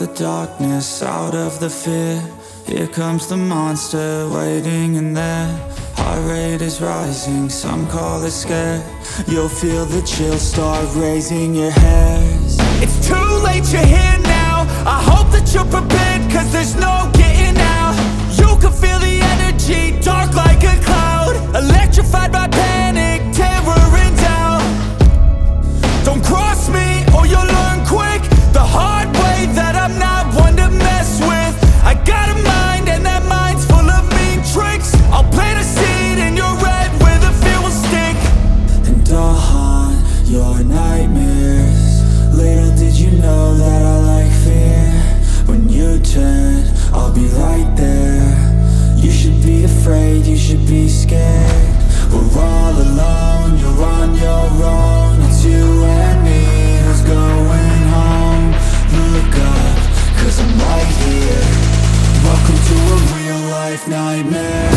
the darkness, out of the fear. Here comes the monster, waiting in there. Heart rate is rising, some call it scared. You'll feel the chill start raising your hairs. It's too late, you're here now. I hope that you're prepared, cause there's no getting out. You can feel the energy, dark like a cloud. Electrified by panic, terror and doubt. Don't cross me, or you'll learn quick the hard way that I'm not one to mess with. I got a mind, and that mind's full of mean tricks. I'll plant a seed in your red where the fear will stick. And I'll haunt your nightmares. Little did you know that I like fear. When you turn, I'll be right there. You should be afraid, you should be scared. We're all alone, you're on your own. It's you and me, who's going home? Look up, cause I'm right here. Welcome to a real life nightmare.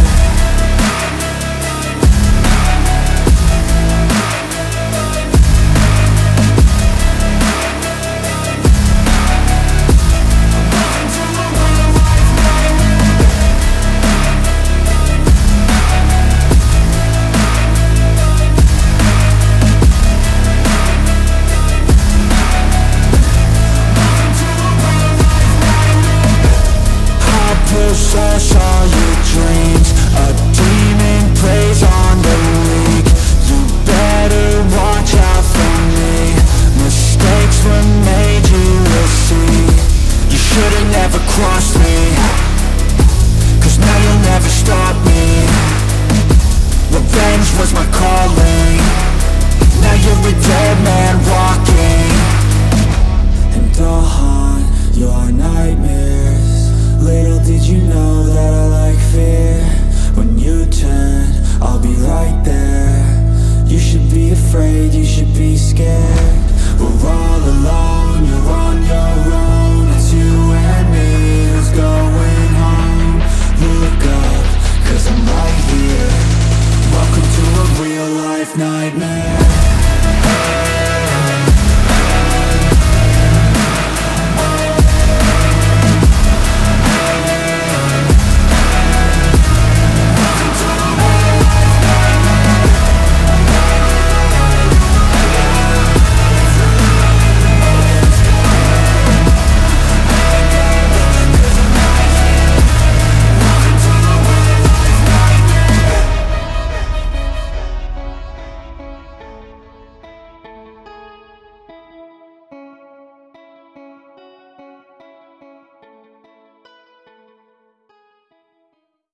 Possess all your dreams. A demon plays on the leak. You better watch out for me. Mistakes were made, you will see. You should've never crossed me, cause now you'll never stop me. Revenge was my calling. Now you're a dead man walking. And I'll haunt your nightmares. Little did you know that I like fear. When you turn, I'll be right there. You should be afraid, you should be scared.